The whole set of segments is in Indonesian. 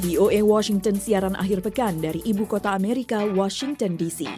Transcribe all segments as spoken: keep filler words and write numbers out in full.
V O A Washington siaran akhir pekan dari ibu kota Amerika, Washington D C.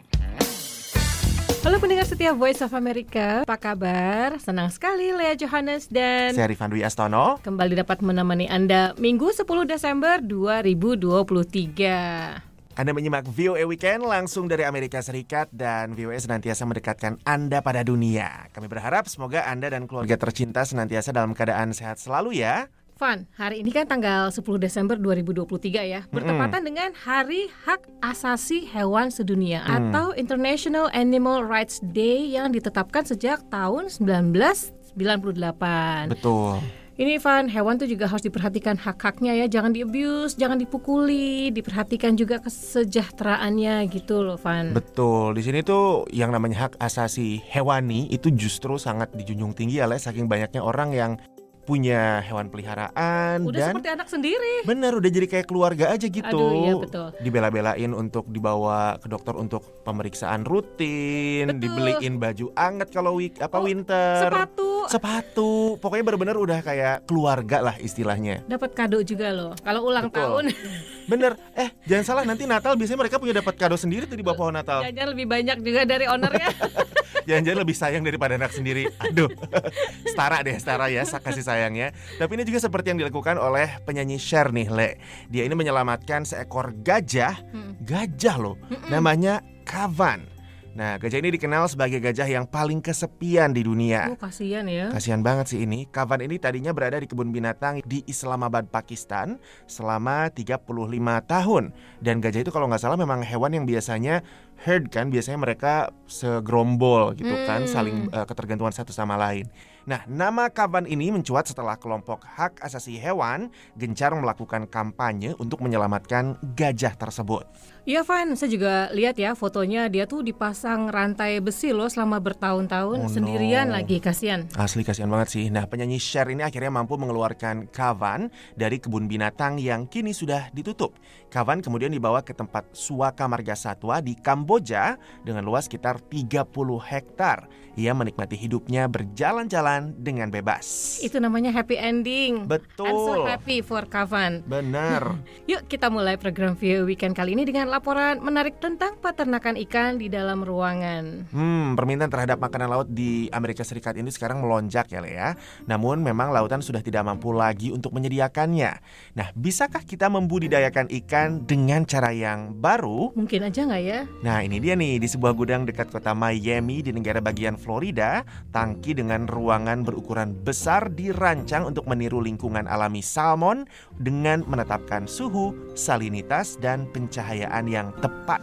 Halo pendengar setia Voice of America, apa kabar? Senang sekali Lea Johannes dan saya Rifan Dwi Astono kembali dapat menemani Anda Minggu sepuluh Desember dua ribu dua puluh tiga. Anda menyimak V O A Weekend langsung dari Amerika Serikat dan V O A senantiasa mendekatkan Anda pada dunia. Kami berharap semoga Anda dan keluarga tercinta senantiasa dalam keadaan sehat selalu ya. Van, hari ini kan tanggal sepuluh Desember dua ribu dua puluh tiga ya, bertepatan mm. dengan Hari Hak Asasi Hewan Sedunia mm. atau International Animal Rights Day yang ditetapkan sejak tahun sembilan belas sembilan puluh delapan. Betul. Ini Van, hewan tuh juga harus diperhatikan hak-haknya ya, jangan di-abuse, jangan dipukuli, diperhatikan juga kesejahteraannya gitu loh Van. Betul, di sini tuh yang namanya hak asasi hewani itu justru sangat dijunjung tinggi ya, saking banyaknya orang yang punya hewan peliharaan udah dan seperti anak sendiri. Bener, udah jadi kayak keluarga aja gitu. Aduh, iya betul. Dibela-belain untuk dibawa ke dokter untuk pemeriksaan rutin, betul. Dibeliin baju anget kalau week apa oh, winter. Sepatu. Sepatu. Pokoknya bener-bener udah kayak keluarga lah istilahnya. Dapat kado juga loh kalau ulang betul. tahun. Bener. Eh, jangan salah, nanti Natal biasanya mereka punya dapat kado sendiri tuh di bawah pohon Natal. Jangan lebih banyak juga dari ownernya. Jangan-jangan lebih sayang daripada anak sendiri. Aduh. Setara deh, setara ya kasih sayangnya. Tapi ini juga seperti yang dilakukan oleh penyanyi Cher nih, Le. Dia ini menyelamatkan seekor gajah. Hmm. Gajah loh. Hmm-mm. Namanya Kavan. Nah, gajah ini dikenal sebagai gajah yang paling kesepian di dunia. Oh, kasihan ya. Kasihan banget sih ini. Kavan ini tadinya berada di kebun binatang di Islamabad, Pakistan selama tiga puluh lima tahun. Dan gajah itu kalau nggak salah memang hewan yang biasanya herd kan, biasanya mereka segerombol gitu kan, hmm. saling uh, ketergantungan satu sama lain. Nah, nama Kavan ini mencuat setelah kelompok hak asasi hewan gencar melakukan kampanye untuk menyelamatkan gajah tersebut. Iya Van, saya juga lihat ya fotonya, dia tuh dipasang rantai besi loh selama bertahun-tahun, oh, sendirian no. lagi, kasihan. Asli kasihan banget sih. Nah, penyanyi Cher ini akhirnya mampu mengeluarkan Kavan dari kebun binatang yang kini sudah ditutup. Kavan kemudian dibawa ke tempat Suaka Marga Satwa di Kamboja dengan luas sekitar tiga puluh hektar. Ia menikmati hidupnya berjalan-jalan dengan bebas. Itu namanya happy ending. Betul. I'm so happy for Kavan. Benar. Yuk kita mulai program V O A Weekend kali ini dengan laporan menarik tentang peternakan ikan di dalam ruangan. Hmm, permintaan terhadap makanan laut di Amerika Serikat ini sekarang melonjak ya, Lea. Namun memang lautan sudah tidak mampu lagi untuk menyediakannya. Nah, bisakah kita membudidayakan ikan dengan cara yang baru? Mungkin aja nggak ya? Nah, ini dia nih, di sebuah gudang dekat kota Miami di negara bagian Florida, tangki dengan ruangan berukuran besar dirancang untuk meniru lingkungan alami salmon dengan menetapkan suhu, salinitas, dan pencahayaan yang tepat.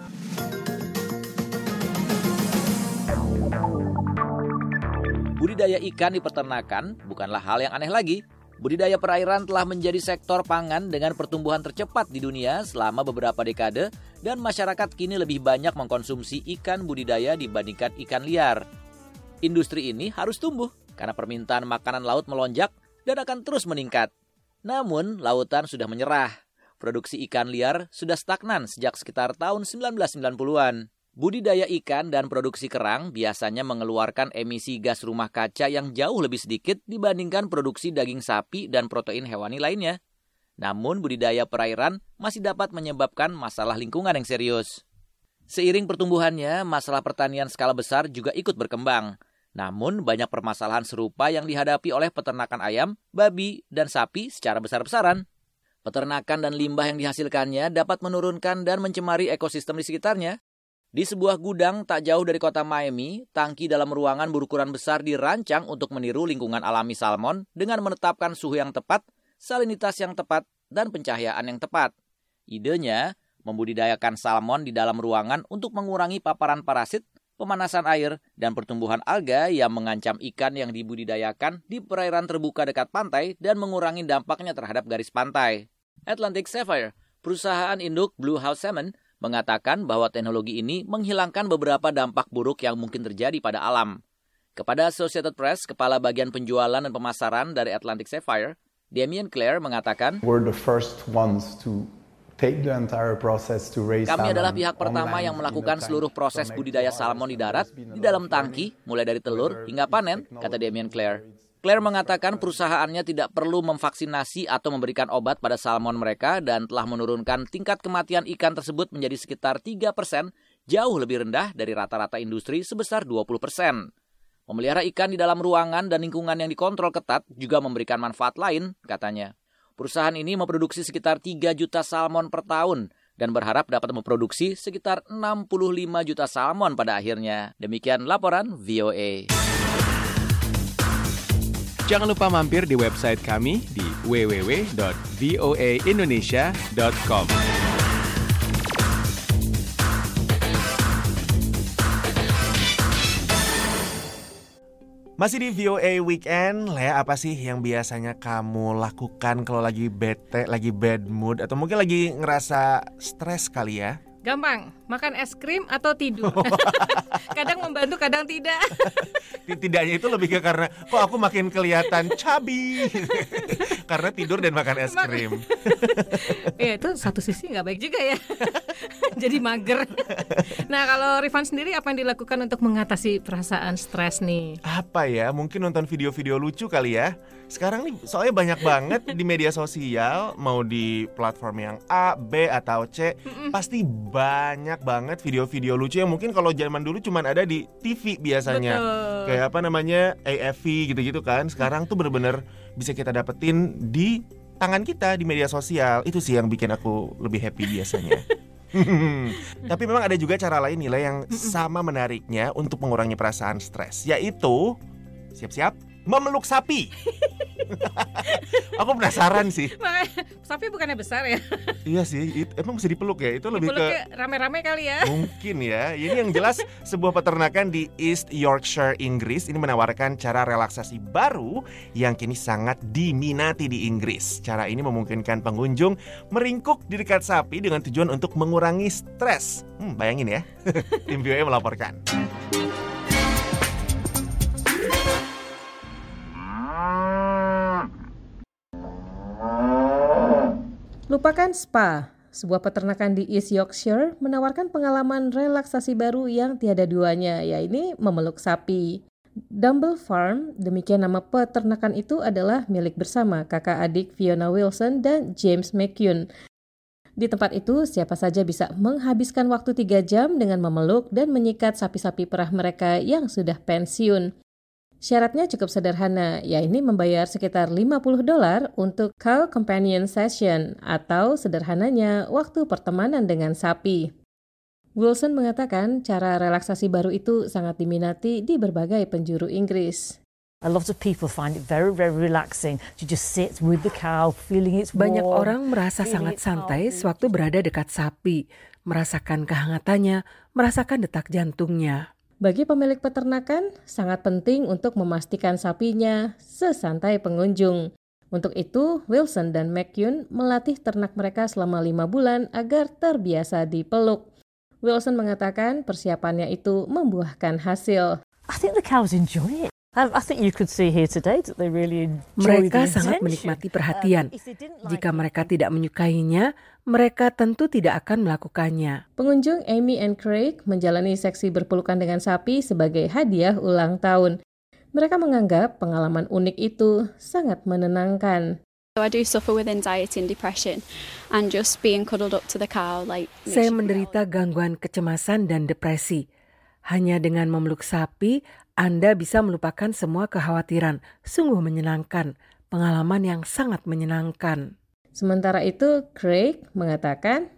Budidaya ikan di peternakan bukanlah hal yang aneh lagi. Budidaya perairan telah menjadi sektor pangan dengan pertumbuhan tercepat di dunia selama beberapa dekade dan masyarakat kini lebih banyak mengkonsumsi ikan budidaya dibandingkan ikan liar. Industri ini harus tumbuh karena permintaan makanan laut melonjak dan akan terus meningkat. Namun, lautan sudah menyerah. Produksi ikan liar sudah stagnan sejak sekitar tahun sembilan belas sembilan puluhan. Budidaya ikan dan produksi kerang biasanya mengeluarkan emisi gas rumah kaca yang jauh lebih sedikit dibandingkan produksi daging sapi dan protein hewani lainnya. Namun, budidaya perairan masih dapat menyebabkan masalah lingkungan yang serius. Seiring pertumbuhannya, masalah pertanian skala besar juga ikut berkembang. Namun, banyak permasalahan serupa yang dihadapi oleh peternakan ayam, babi, dan sapi secara besar-besaran. Peternakan dan limbah yang dihasilkannya dapat menurunkan dan mencemari ekosistem di sekitarnya. Di sebuah gudang tak jauh dari kota Miami, tangki dalam ruangan berukuran besar dirancang untuk meniru lingkungan alami salmon dengan menetapkan suhu yang tepat, salinitas yang tepat, dan pencahayaan yang tepat. Idenya, membudidayakan salmon di dalam ruangan untuk mengurangi paparan parasit, pemanasan air, dan pertumbuhan alga yang mengancam ikan yang dibudidayakan di perairan terbuka dekat pantai dan mengurangi dampaknya terhadap garis pantai. Atlantic Sapphire, perusahaan induk Blue House Salmon, mengatakan bahwa teknologi ini menghilangkan beberapa dampak buruk yang mungkin terjadi pada alam. Kepada Associated Press, Kepala Bagian Penjualan dan Pemasaran dari Atlantic Sapphire, Damien Clare mengatakan, We're the first ones to Kami adalah pihak pertama yang melakukan seluruh proses budidaya salmon di darat, di dalam tangki, mulai dari telur hingga panen, kata Damien Clare. Claire mengatakan perusahaannya tidak perlu memvaksinasi atau memberikan obat pada salmon mereka dan telah menurunkan tingkat kematian ikan tersebut menjadi sekitar tiga persen, jauh lebih rendah dari rata-rata industri sebesar dua puluh persen. Memelihara ikan di dalam ruangan dan lingkungan yang dikontrol ketat juga memberikan manfaat lain, katanya. Perusahaan ini memproduksi sekitar tiga juta salmon per tahun dan berharap dapat memproduksi sekitar enam puluh lima juta salmon pada akhirnya. Demikian laporan V O A. Jangan lupa mampir di website kami di w w w dot v o a indonesia dot com. Masih di V O A Weekend, Lea, apa sih yang biasanya kamu lakukan kalau lagi bete, lagi bad mood, atau mungkin lagi ngerasa stres kali ya? Gampang, makan es krim atau tidur. Kadang membantu, kadang tidak. Tidaknya itu lebih ke karena kok aku makin kelihatan chubby karena tidur dan makan es krim. Ya itu satu sisi nggak baik juga ya. Jadi mager. Nah kalau Rifan sendiri apa yang dilakukan untuk mengatasi perasaan stres nih? Apa ya, mungkin nonton video-video lucu kali ya. Sekarang nih soalnya banyak banget di media sosial, mau di platform yang A, B, atau C, Mm-mm. pasti banyak banget video-video lucu yang mungkin kalau zaman dulu cuma ada di T V biasanya. Betul. Kayak apa namanya, A F V gitu-gitu kan. Sekarang tuh bener-bener bisa kita dapetin di tangan kita di media sosial. Itu sih yang bikin aku lebih happy biasanya. Tapi memang ada juga cara lain nilai yang sama menariknya untuk mengurangi perasaan stres, yaitu siap-siap memeluk sapi. Aku penasaran sih. Sapi bukannya besar ya? Iya sih, it, emang bisa dipeluk ya? Itu lebih Dipeluk ke rame-rame kali ya? Mungkin ya. Ini yang jelas sebuah peternakan di East Yorkshire, Inggris ini menawarkan cara relaksasi baru yang kini sangat diminati di Inggris. Cara ini memungkinkan pengunjung meringkuk di dekat sapi dengan tujuan untuk mengurangi stres. Hmm, bayangin ya. Tim V O A melaporkan. Lupakan spa. Sebuah peternakan di East Yorkshire menawarkan pengalaman relaksasi baru yang tiada duanya, yaitu memeluk sapi. Dumble Farm, demikian nama peternakan itu, adalah milik bersama kakak adik Fiona Wilson dan James McCune. Di tempat itu, siapa saja bisa menghabiskan waktu tiga jam dengan memeluk dan menyikat sapi-sapi perah mereka yang sudah pensiun. Syaratnya cukup sederhana, yaitu membayar sekitar lima puluh dolar untuk cow companion session atau sederhananya waktu pertemanan dengan sapi. Wilson mengatakan cara relaksasi baru itu sangat diminati di berbagai penjuru Inggris. A lot of people find it very, very relaxing to just sit with the cow, feeling its warm. Banyak orang merasa sangat santai sewaktu berada dekat sapi, merasakan kehangatannya, merasakan detak jantungnya. Bagi pemilik peternakan, sangat penting untuk memastikan sapinya sesantai pengunjung. Untuk itu, Wilson dan McCune melatih ternak mereka selama lima bulan agar terbiasa dipeluk. Wilson mengatakan persiapannya itu membuahkan hasil. I think the cows enjoy it. I think you could see here today that they really enjoy Mereka the sangat attention. menikmati perhatian. Um, if they didn't like Jika it, mereka tidak menyukainya, mereka tentu tidak akan melakukannya. Pengunjung Amy and Craig menjalani seksi berpelukan dengan sapi sebagai hadiah ulang tahun. Mereka menganggap pengalaman unik itu sangat menenangkan. So I do suffer with anxiety and depression, and just being cuddled up to the cow like. Saya menderita gangguan kecemasan dan depresi. Hanya dengan memeluk sapi, Anda bisa melupakan semua kekhawatiran. Sungguh menyenangkan, pengalaman yang sangat menyenangkan. Sementara itu, Craig mengatakan,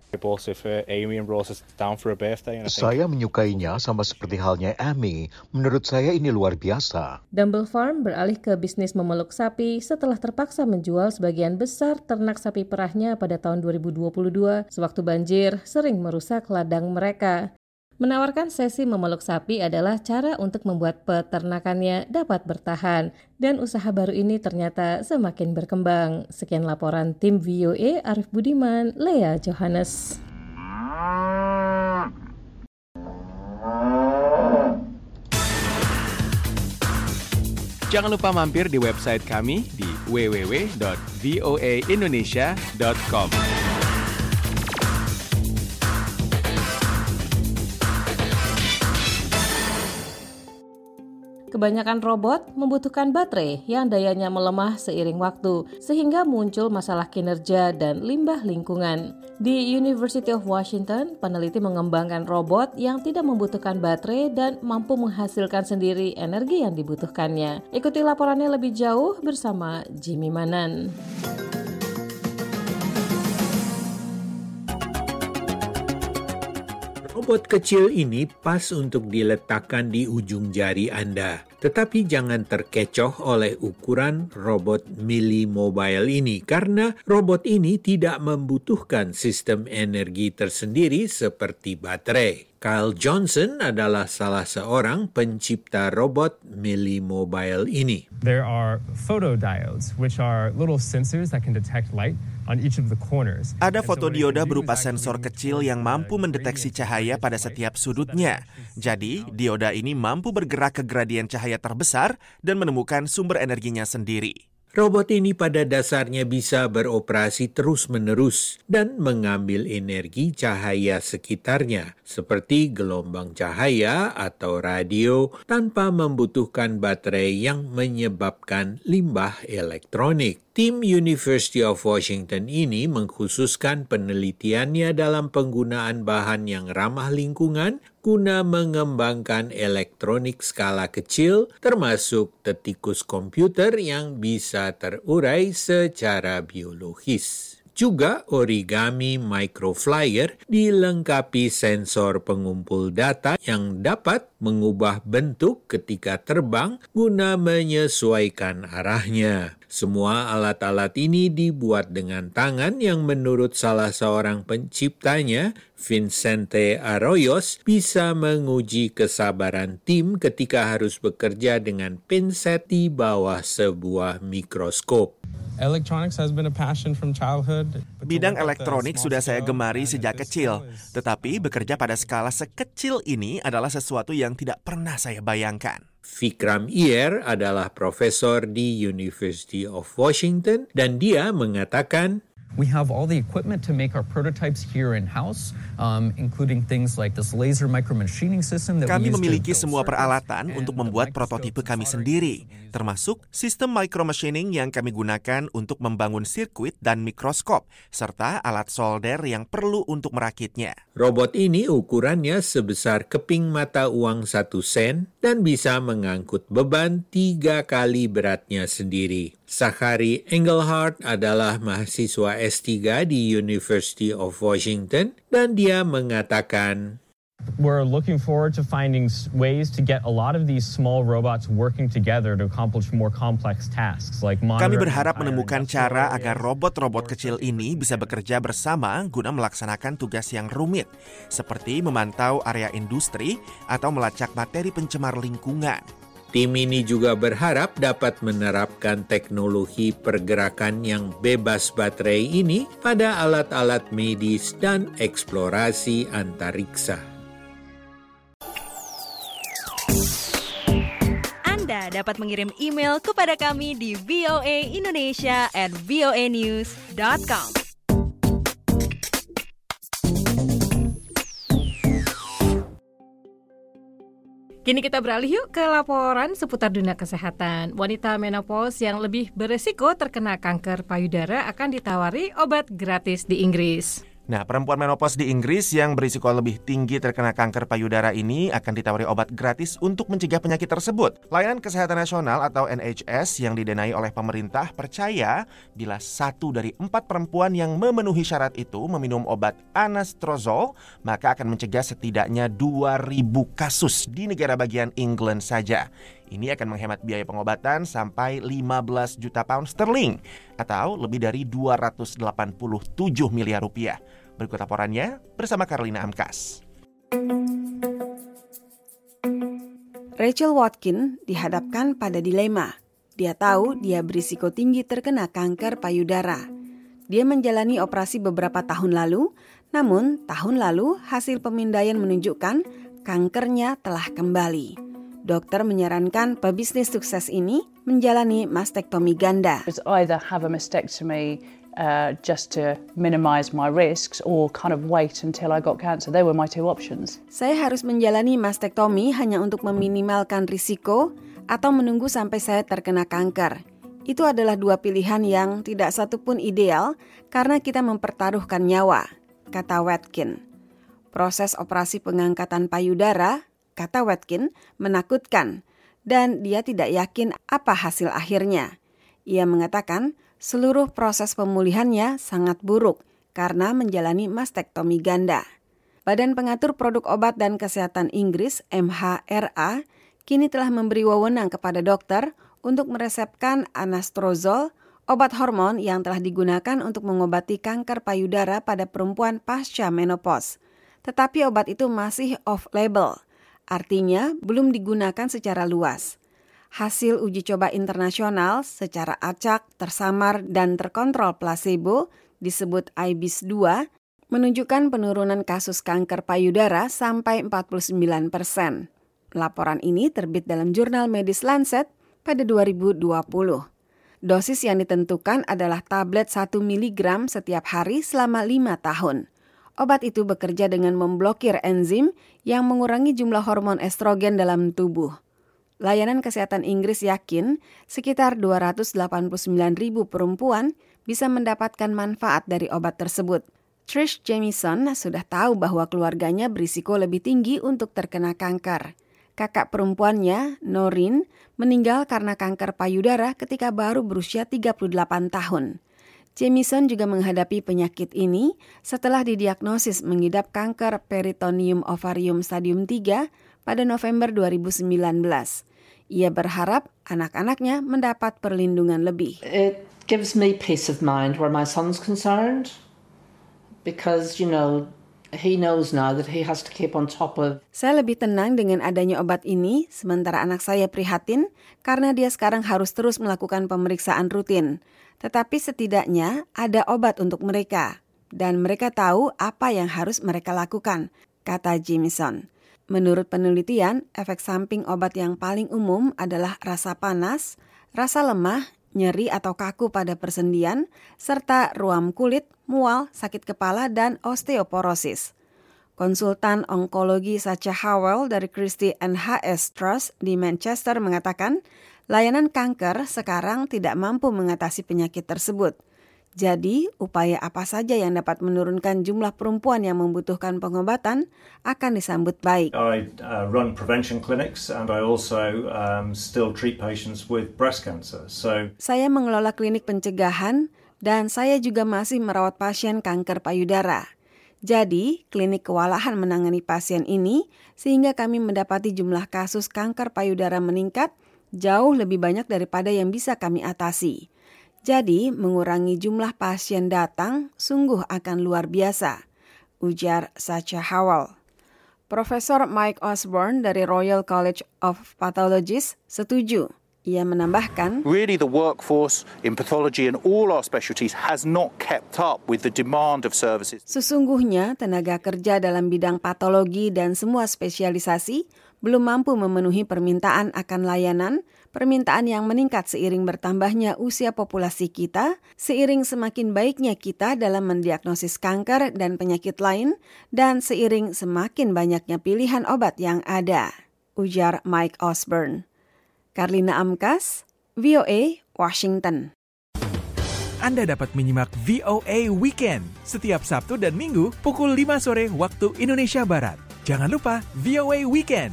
Saya menyukainya sama seperti halnya Amy. Menurut saya ini luar biasa. Dumble Farm beralih ke bisnis memeluk sapi setelah terpaksa menjual sebagian besar ternak sapi perahnya pada tahun dua ribu dua puluh dua sewaktu banjir sering merusak ladang mereka. Menawarkan sesi memeluk sapi adalah cara untuk membuat peternakannya dapat bertahan, dan usaha baru ini ternyata semakin berkembang. Sekian laporan tim V O A, Arif Budiman, Lea Johannes. Jangan lupa mampir di website kami di w w w dot v o a indonesia dot com. Kebanyakan robot membutuhkan baterai yang dayanya melemah seiring waktu, sehingga muncul masalah kinerja dan limbah lingkungan. Di University of Washington, peneliti mengembangkan robot yang tidak membutuhkan baterai dan mampu menghasilkan sendiri energi yang dibutuhkannya. Ikuti laporannya lebih jauh bersama Jimmy Manan. Robot kecil ini pas untuk diletakkan di ujung jari Anda. Tetapi jangan terkecoh oleh ukuran robot Mili Mobile ini karena robot ini tidak membutuhkan sistem energi tersendiri seperti baterai. Kyle Johnson adalah salah seorang pencipta robot Mili Mobile ini. There are photodiodes, which are little sensors that can detect light on each of the corners. Ada fotodioda berupa sensor kecil yang mampu mendeteksi cahaya pada setiap sudutnya. Jadi, dioda ini mampu bergerak ke gradien cahaya terbesar dan menemukan sumber energinya sendiri. Robot ini pada dasarnya bisa beroperasi terus-menerus dan mengambil energi cahaya sekitarnya, seperti gelombang cahaya atau radio, tanpa membutuhkan baterai yang menyebabkan limbah elektronik. Tim University of Washington ini mengkhususkan penelitiannya dalam penggunaan bahan yang ramah lingkungan guna mengembangkan elektronik skala kecil, termasuk detikus komputer yang bisa terurai secara biologis. Juga origami microflyer dilengkapi sensor pengumpul data yang dapat mengubah bentuk ketika terbang guna menyesuaikan arahnya. Semua alat-alat ini dibuat dengan tangan yang menurut salah seorang penciptanya, Vincente Arroyos, bisa menguji kesabaran tim ketika harus bekerja dengan pinset di bawah sebuah mikroskop. Electronics has been a passion from childhood. Bidang elektronik sudah saya gemari sejak kecil, tetapi bekerja pada skala sekecil ini adalah sesuatu yang tidak pernah saya bayangkan. Vikram Iyer adalah profesor di University of Washington dan dia mengatakan, we have all the equipment to make our prototypes here in-house, um, including things like this laser micromachining system that kami we use memiliki to semua peralatan untuk membuat prototipe kami sendiri, termasuk sistem micromachining yang kami gunakan untuk membangun sirkuit dan mikroskop, serta alat solder yang perlu untuk merakitnya. Robot ini ukurannya sebesar keping mata uang satu sen dan bisa mengangkut beban tiga kali beratnya sendiri. Zachary Engelhardt adalah mahasiswa S tiga di University of Washington dan dia mengatakan, we're looking forward to finding ways to get a lot of these small robots working together to accomplish more complex tasks like monitoring. Kami berharap menemukan cara agar robot-robot kecil ini bisa bekerja bersama guna melaksanakan tugas yang rumit, seperti memantau area industri atau melacak materi pencemar lingkungan. Tim ini juga berharap dapat menerapkan teknologi pergerakan yang bebas baterai ini pada alat-alat medis dan eksplorasi antariksa. Anda dapat mengirim email kepada kami di v o a indonesia at v o a news dot com. Kini kita beralih yuk ke laporan seputar dunia kesehatan. Wanita menopause yang lebih beresiko terkena kanker payudara akan ditawari obat gratis di Inggris. Nah, perempuan menopause di Inggris yang berisiko lebih tinggi terkena kanker payudara ini akan ditawari obat gratis untuk mencegah penyakit tersebut. Layanan Kesehatan Nasional atau N H S yang didanai oleh pemerintah percaya bila satu dari empat perempuan yang memenuhi syarat itu meminum obat anastrozol, maka akan mencegah setidaknya dua ribu kasus di negara bagian England saja. Ini akan menghemat biaya pengobatan sampai lima belas juta pound sterling atau lebih dari dua ratus delapan puluh tujuh miliar rupiah. Berikut laporannya bersama Carolina Amkas. Rachel Watkin dihadapkan pada dilema. Dia tahu dia berisiko tinggi terkena kanker payudara. Dia menjalani operasi beberapa tahun lalu, namun tahun lalu hasil pemindaian menunjukkan kankernya telah kembali. Dokter menyarankan pebisnis sukses ini menjalani mastektomi ganda. Either have a mastectomy uh, just to minimize my risks or kind of wait until I got cancer. They were my two options. Saya harus menjalani mastektomi hanya untuk meminimalkan risiko atau menunggu sampai saya terkena kanker. Itu adalah dua pilihan yang tidak satupun ideal karena kita mempertaruhkan nyawa, kata Watkin. Proses operasi pengangkatan payudara, kata Watkin, menakutkan dan dia tidak yakin apa hasil akhirnya. Ia mengatakan seluruh proses pemulihannya sangat buruk karena menjalani mastektomi ganda. Badan Pengatur Produk Obat dan Kesehatan Inggris M H R A kini telah memberi wewenang kepada dokter untuk meresepkan anastrozol, obat hormon yang telah digunakan untuk mengobati kanker payudara pada perempuan pasca menopause. Tetapi obat itu masih off-label, artinya belum digunakan secara luas. Hasil uji coba internasional secara acak, tersamar, dan terkontrol placebo disebut I B I S dua menunjukkan penurunan kasus kanker payudara sampai empat puluh sembilan persen. Laporan ini terbit dalam jurnal medis Lancet pada dua ribu dua puluh. Dosis yang ditentukan adalah tablet satu miligram setiap hari selama lima tahun. Obat itu bekerja dengan memblokir enzim yang mengurangi jumlah hormon estrogen dalam tubuh. Layanan Kesehatan Inggris yakin sekitar dua ratus delapan puluh sembilan ribu perempuan bisa mendapatkan manfaat dari obat tersebut. Trish Jamieson sudah tahu bahwa keluarganya berisiko lebih tinggi untuk terkena kanker. Kakak perempuannya, Noreen, meninggal karena kanker payudara ketika baru berusia tiga puluh delapan tahun. Jamieson juga menghadapi penyakit ini setelah didiagnosis mengidap kanker peritoneum ovarium stadium tiga pada November dua ribu sembilan belas. Ia berharap anak-anaknya mendapat perlindungan lebih. It gives me peace of mind where my son's concerned. Because, you know, he knows now that he has to keep on top of. Saya lebih tenang dengan adanya obat ini, sementara anak saya prihatin karena dia sekarang harus terus melakukan pemeriksaan rutin. Tetapi setidaknya ada obat untuk mereka, dan mereka tahu apa yang harus mereka lakukan, kata Jamieson. Menurut penelitian, efek samping obat yang paling umum adalah rasa panas, rasa lemah, nyeri atau kaku pada persendian, serta ruam kulit, mual, sakit kepala, dan osteoporosis. Konsultan onkologi Sacha Howell dari Christie and H S Trust di Manchester mengatakan, layanan kanker sekarang tidak mampu mengatasi penyakit tersebut. Jadi, upaya apa saja yang dapat menurunkan jumlah perempuan yang membutuhkan pengobatan akan disambut baik. I uh, run prevention clinics and I also um, still treat patients with breast cancer. So Saya mengelola klinik pencegahan dan saya juga masih merawat pasien kanker payudara. Jadi, klinik kewalahan menangani pasien ini sehingga kami mendapati jumlah kasus kanker payudara meningkat jauh lebih banyak daripada yang bisa kami atasi. Jadi, mengurangi jumlah pasien datang sungguh akan luar biasa, ujar Sacha Howell. Profesor Mike Osborne dari Royal College of Pathologists setuju. Ia menambahkan, Really the workforce in pathology and all our specialties has not kept up with the demand of services. Sesungguhnya tenaga kerja dalam bidang patologi dan semua spesialisasi belum mampu memenuhi permintaan akan layanan, permintaan yang meningkat seiring bertambahnya usia populasi kita, seiring semakin baiknya kita dalam mendiagnosis kanker dan penyakit lain, dan seiring semakin banyaknya pilihan obat yang ada, ujar Mike Osborne. Karlina Amkas, V O A, Washington. Anda dapat menyimak V O A Weekend setiap Sabtu dan Minggu pukul lima sore waktu Indonesia Barat. Jangan lupa V O A Weekend.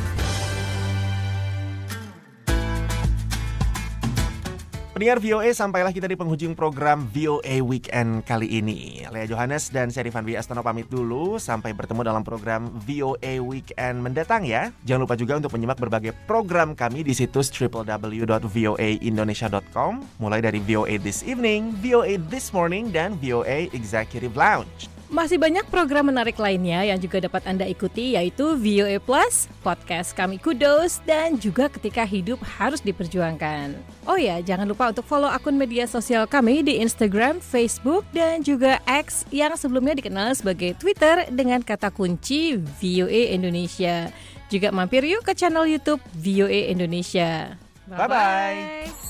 Pendengar V O A, sampailah kita di penghujung program V O A Weekend kali ini. Lea Johannes dan saya Rifan W. Astono pamit dulu. Sampai bertemu dalam program V O A Weekend mendatang ya. Jangan lupa juga untuk menyimak berbagai program kami di situs w w w dot v o a indonesia dot com. Mulai dari V O A This Evening, V O A This Morning, dan V O A Executive Lounge. Masih banyak program menarik lainnya yang juga dapat Anda ikuti, yaitu V O A Plus, podcast kami Kudos, dan juga Ketika Hidup Harus Diperjuangkan. Oh ya, jangan lupa untuk follow akun media sosial kami di Instagram, Facebook, dan juga X yang sebelumnya dikenal sebagai Twitter dengan kata kunci V O A Indonesia. Juga mampir yuk ke channel YouTube V O A Indonesia. Bye-bye.